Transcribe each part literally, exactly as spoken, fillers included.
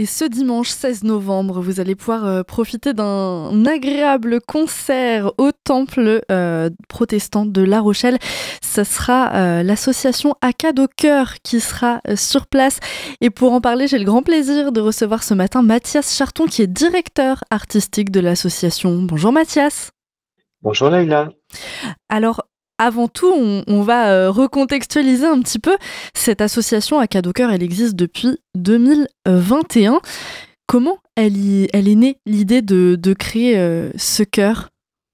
Et ce dimanche seize novembre, vous allez pouvoir euh, profiter d'un agréable concert au temple euh, protestant de La Rochelle. Ce sera euh, l'association Acad au cœur qui sera euh, sur place. Et pour en parler, j'ai le grand plaisir de recevoir ce matin Mathias Charton, qui est directeur artistique de l'association. Bonjour Mathias. Bonjour Laïla. Alors, avant tout, on, on va euh, recontextualiser un petit peu. Cette association Acad au cœur, elle existe depuis deux mille vingt et un. Comment elle, y- elle est née, l'idée de, de créer euh, ce chœur?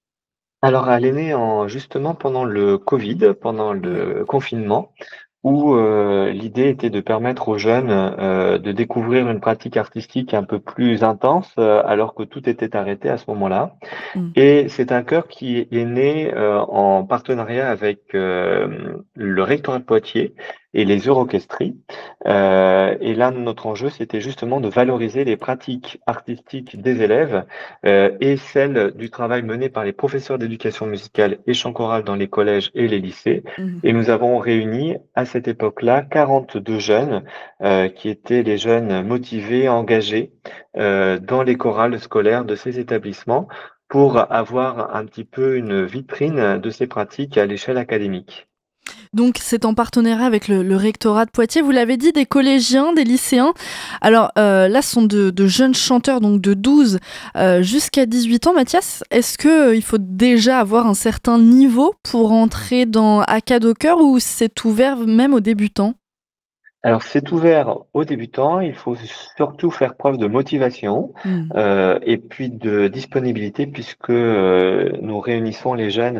Alors elle est née en, justement pendant le Covid, pendant Ouais. le confinement, où euh, l'idée était de permettre aux jeunes euh, de découvrir une pratique artistique un peu plus intense, euh, alors que tout était arrêté à ce moment-là. Mm. Et c'est un chœur qui est né euh, en partenariat avec euh, le rectorat de Poitiers et les Eurorchestries. Euh, et là, notre enjeu, c'était justement de valoriser les pratiques artistiques des élèves euh, et celles du travail mené par les professeurs d'éducation musicale et chant choral dans les collèges et les lycées. Mhm. Et nous avons réuni à cette époque-là quarante-deux jeunes euh, qui étaient les jeunes motivés, engagés euh, dans les chorales scolaires de ces établissements pour avoir un petit peu une vitrine de ces pratiques à l'échelle académique. Donc c'est en partenariat avec le, le rectorat de Poitiers, vous l'avez dit, des collégiens, des lycéens. Alors euh, là, ce sont de, de jeunes chanteurs, donc de douze euh, jusqu'à dix-huit ans. Mathias, est-ce qu'il faut déjà avoir un certain niveau pour entrer dans Acad au cœur ou c'est ouvert même aux débutants? Alors, c'est ouvert aux débutants. Il faut surtout faire preuve de motivation Mm. euh, et puis de disponibilité, puisque euh, nous réunissons les jeunes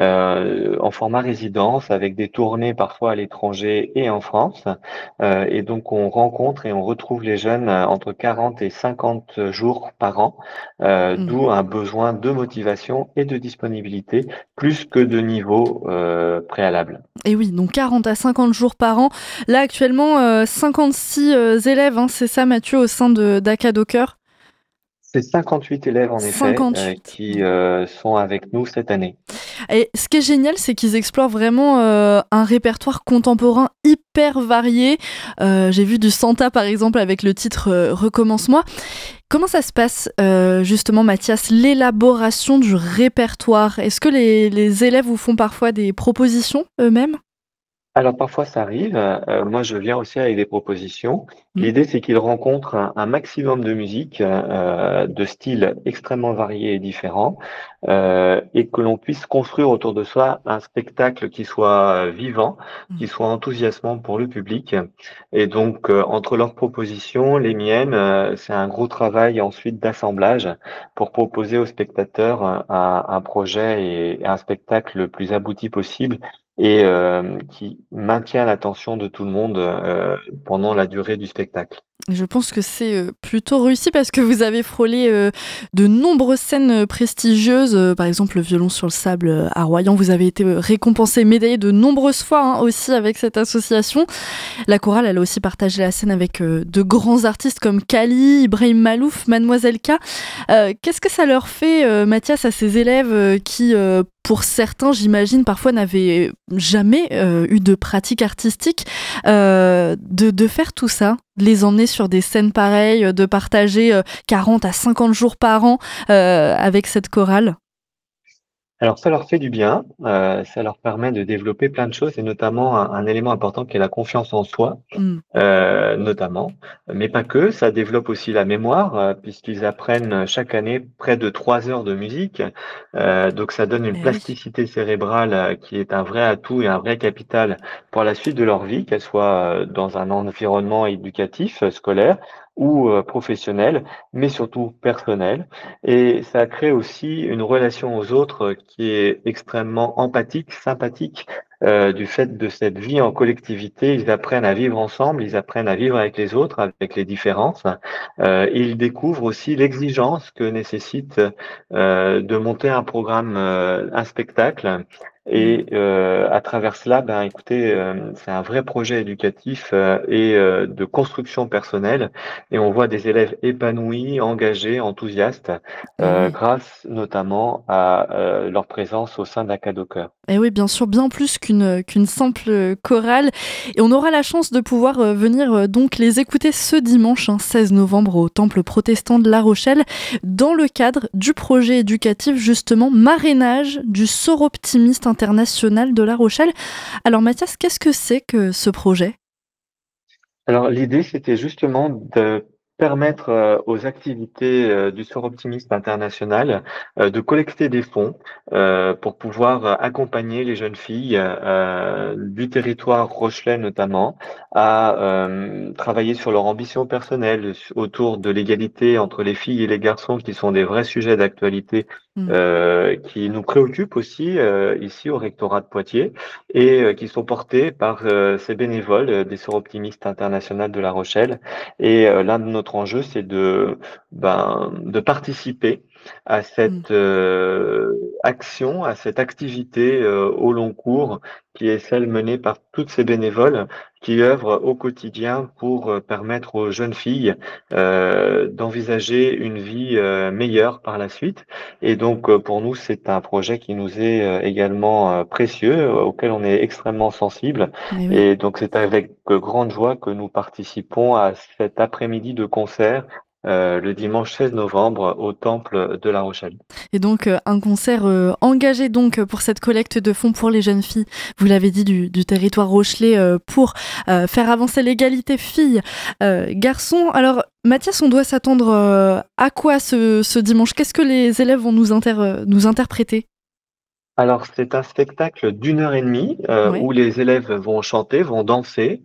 euh, en format résidence avec des tournées parfois à l'étranger et en France. Euh, et donc, on rencontre et on retrouve les jeunes euh, entre quarante et cinquante jours par an, euh, Mm. d'où un besoin de motivation et de disponibilité plus que de niveau euh, préalable. Et oui, donc quarante à cinquante jours par an. Là, actuellement, euh, cinquante-six euh, élèves, hein, c'est ça, Mathieu, au sein de d'Acad au cœur. C'est cinquante-huit élèves en effet euh, cinquante-huit. qui euh, sont avec nous cette année. Et ce qui est génial, c'est qu'ils explorent vraiment euh, un répertoire contemporain hyper varié. Euh, j'ai vu du Santa, par exemple, avec le titre euh, Recommence-moi. Comment ça se passe, euh, justement, Mathias, l'élaboration du répertoire? Est-ce que les, les élèves vous font parfois des propositions eux-mêmes? Alors parfois ça arrive, euh, moi je viens aussi avec des propositions. Mm. L'idée c'est qu'ils rencontrent un, un maximum de musique, euh, de styles extrêmement variés et différents, euh, et que l'on puisse construire autour de soi un spectacle qui soit euh, vivant, qui Mm. soit enthousiasmant pour le public. Et donc euh, entre leurs propositions, les miennes, euh, c'est un gros travail ensuite d'assemblage pour proposer aux spectateurs un, un projet et un spectacle le plus abouti possible et euh, qui maintient l'attention de tout le monde euh, pendant la durée du spectacle. Je pense que c'est euh, plutôt réussi parce que vous avez frôlé euh, de nombreuses scènes euh, prestigieuses. Euh, par exemple, le violon sur le sable euh, à Royan. Vous avez été euh, récompensé, médaillé de nombreuses fois hein, aussi avec cette association. La chorale, elle a aussi partagé la scène avec euh, de grands artistes comme Kali, Ibrahim Malouf, Mademoiselle K. Euh, Qu'est-ce que ça leur fait, euh, Mathias, à ces élèves euh, qui, euh, pour certains, j'imagine, parfois n'avaient jamais euh, eu de pratique artistique, euh, de, de faire tout ça, de les emmener sur des scènes pareilles, de partager euh, quarante à cinquante jours par an euh, avec cette chorale? Alors ça leur fait du bien, euh, ça leur permet de développer plein de choses et notamment un, un élément important qui est la confiance en soi. Mm. euh, notamment, mais pas que, ça développe aussi la mémoire, euh, puisqu'ils apprennent chaque année près de trois heures de musique. Euh, donc ça donne une Eh oui. plasticité cérébrale euh, qui est un vrai atout et un vrai capital pour la suite de leur vie, qu'elle soit euh, dans un environnement éducatif, euh, scolaire ou euh, professionnel, mais surtout personnel. Et ça crée aussi une relation aux autres euh, qui est extrêmement empathique, sympathique, euh, du fait de cette vie en collectivité. Ils apprennent à vivre ensemble, ils apprennent à vivre avec les autres, avec les différences. Euh, et ils découvrent aussi l'exigence que nécessite euh, de monter un programme, euh, un spectacle, et heu, à travers cela, ben, écoutez, hem, c'est un vrai projet éducatif, heu et heu, de construction personnelle et on voit des élèves épanouis, engagés, enthousiastes, Et heu, oui. grâce notamment à, heu, leur présence au sein d'Acad au Cœur. Et oui, bien sûr, bien plus qu'une, qu'une simple chorale. Et on aura la chance de pouvoir euh, venir euh, donc les écouter ce dimanche, hein, seize novembre, au Temple protestant de La Rochelle, dans le cadre du projet éducatif justement Marrainage du Soroptimiste international de La Rochelle. Alors Mathias, qu'est-ce que c'est que ce projet? Alors l'idée, c'était justement de permettre, heu, aux activités, heu, du Sort Optimiste International, heu, de collecter des fonds, heu, pour pouvoir, heu, accompagner les jeunes filles, heu, du territoire rochelais notamment, à, hem, travailler sur leur ambition personnelle, su autour de l'égalité entre les filles et les garçons qui sont des vrais sujets d'actualité, Hmm. heu, qui nous préoccupent aussi, heu, ici au rectorat de Poitiers et heu, qui sont portés par, heu, ces bénévoles, heu, des Sœurs Optimistes Internationales de La Rochelle et heu, l'un de notre enjeu, c'est de, ben, de participer à Hmm. cette, heu, action, à cette activité, heu, au long cours qui est celle menée par toutes ces bénévoles qui œuvrent au quotidien pour, heu, permettre aux jeunes filles, heu, d'envisager une vie, heu, meilleure par la suite et donc, heu, pour nous, c'est un projet qui nous est, heu, également, heu, précieux, euh, auquel on est extrêmement sensible Mais oui. et donc c'est avec, heu, grande joie que nous participons à cet après-midi de concert, heu, le dimanche seize novembre au Temple de La Rochelle. Et donc euh, un concert euh, engagé donc pour cette collecte de fonds pour les jeunes filles, vous l'avez dit, du, du territoire rochelais euh, pour euh, faire avancer l'égalité filles-garçons. Alors Mathias, on doit s'attendre euh, à quoi ce, ce dimanche? Qu'est-ce que les élèves vont nous, inter- euh, nous interpréter? Alors, c'est un spectacle d'une heure et demie, heu, Ouais. où les élèves vont chanter, vont danser,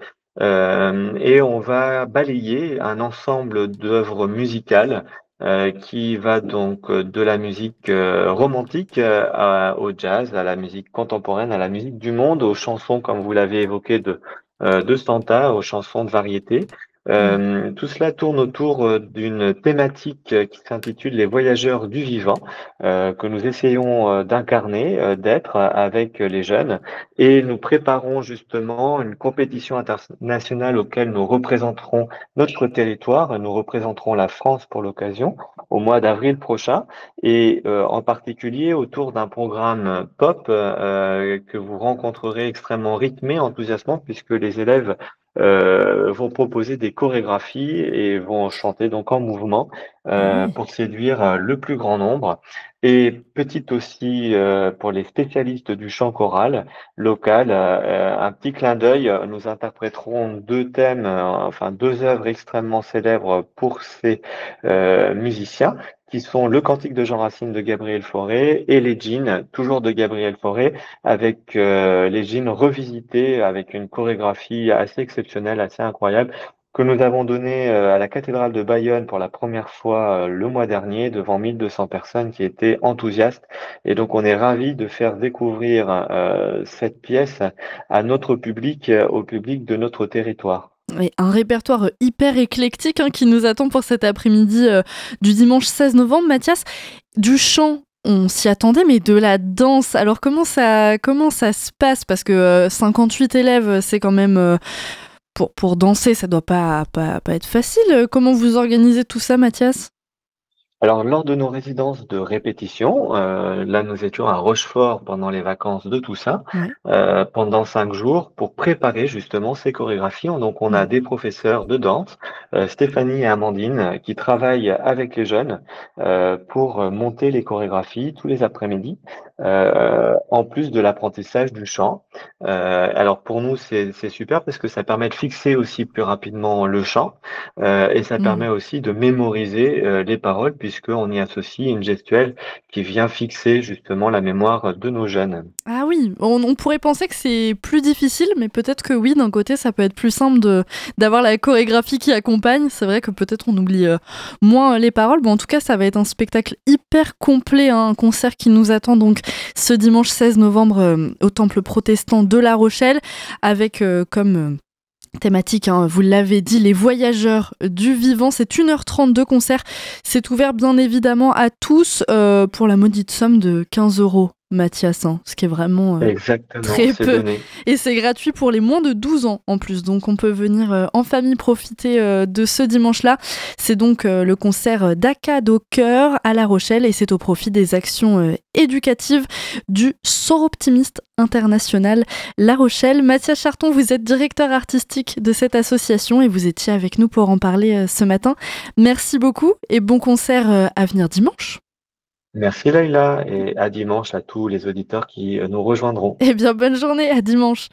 hem et on va balayer un ensemble d'œuvres musicales, heu, qui va donc, heu, de la musique, heu, romantique, heu, à au jazz, à la musique contemporaine, à la musique du monde, aux chansons, comme vous l'avez évoqué, de, heu, de Santa, aux chansons de variété. Mm. Hem, tout cela tourne autour, heu, d'une thématique, heu, qui s'intitule «Les voyageurs du vivant», heu, que nous essayons, heu, d'incarner, heu, d'être euh, avec les jeunes et nous préparons justement une compétition internationale auquel nous représenterons notre territoire. Nous représenterons la France pour l'occasion au mois d'avril prochain et heu, en particulier autour d'un programme pop, heu, que vous rencontrerez extrêmement rythmé, enthousiasmant puisque les élèves, heu, vont proposer des chorégraphies et vont chanter donc en mouvement, Ah heu, oui. pour séduire, heu, le plus grand nombre. Et petite aussi, heu, pour les spécialistes du chant choral local, heu heu, un petit clin d'œil, heu, nous interpréterons deux thèmes, heu, enfin deux œuvres extrêmement célèbres pour ces, heu, musiciens, qui sont le Cantique de Jean Racine de Gabriel Fauré et les Djinns, toujours de Gabriel Fauré, avec, heu, les Djinns revisités avec une chorégraphie assez exceptionnelle, assez incroyable que nous avons donné, heu, à la cathédrale de Bayonne pour la première fois, heu, le mois dernier devant mille deux cents personnes qui étaient enthousiastes et donc on est ravis de faire découvrir, heu, cette pièce à notre public, heu, au public de notre territoire. Et un répertoire hyper éclectique, hein, qui nous attend pour cet après-midi euh, du dimanche seize novembre. Mathias, du chant, on s'y attendait, mais de la danse, alors comment ça, comment ça se passe? Parce que euh, cinquante-huit élèves, c'est quand même... euh, pour, pour danser, ça doit pas, pas, pas être facile. Comment vous organisez tout ça, Mathias? Alors, lors de nos résidences de répétition, heu, là, nous étions à Rochefort pendant les vacances de Toussaint, Ouais. heu, pendant cinq jours pour préparer justement ces chorégraphies. Donc on a Mm. des professeurs de danse, heu, Stéphanie et Amandine, euh, qui travaillent avec les jeunes, heu, pour, heu, monter les chorégraphies tous les après-midi, heu, en plus de l'apprentissage du chant. Heu, alors pour nous, c'est c'est super parce que ça permet de fixer aussi plus rapidement le chant, heu et ça Mm. permet aussi de mémoriser, heu, les paroles puisqu'on y associe une gestuelle qui vient fixer justement la mémoire de nos jeunes. Ah oui, on, on pourrait penser que c'est plus difficile, mais peut-être que oui, d'un côté, ça peut être plus simple de d'avoir la chorégraphie qui accompagne. C'est vrai que peut-être on oublie euh, moins les paroles. Bon, en tout cas, ça va être un spectacle hyper complet, hein, un concert qui nous attend donc ce dimanche seize novembre euh, au Temple protestant de La Rochelle, avec euh, comme... euh, thématique, hein, vous l'avez dit, les voyageurs du vivant. C'est une heure trente de concert. C'est ouvert bien évidemment à tous euh, pour la maudite somme de quinze euros. Mathias, hein, ce qui est vraiment euh, Exactement, très c'est peu. donné. Et c'est gratuit pour les moins de douze ans en plus, donc on peut venir euh, en famille profiter euh, de ce dimanche-là. C'est donc euh, le concert d'Accad au cœur à La Rochelle et c'est au profit des actions euh, éducatives du Soroptimiste International La Rochelle. Mathias Charton, vous êtes directeur artistique de cette association et vous étiez avec nous pour en parler euh, ce matin. Merci beaucoup et bon concert euh, à venir dimanche. Merci Leïla et à dimanche à tous les auditeurs qui euh, nous rejoindront. Eh bien, bonne journée, à dimanche.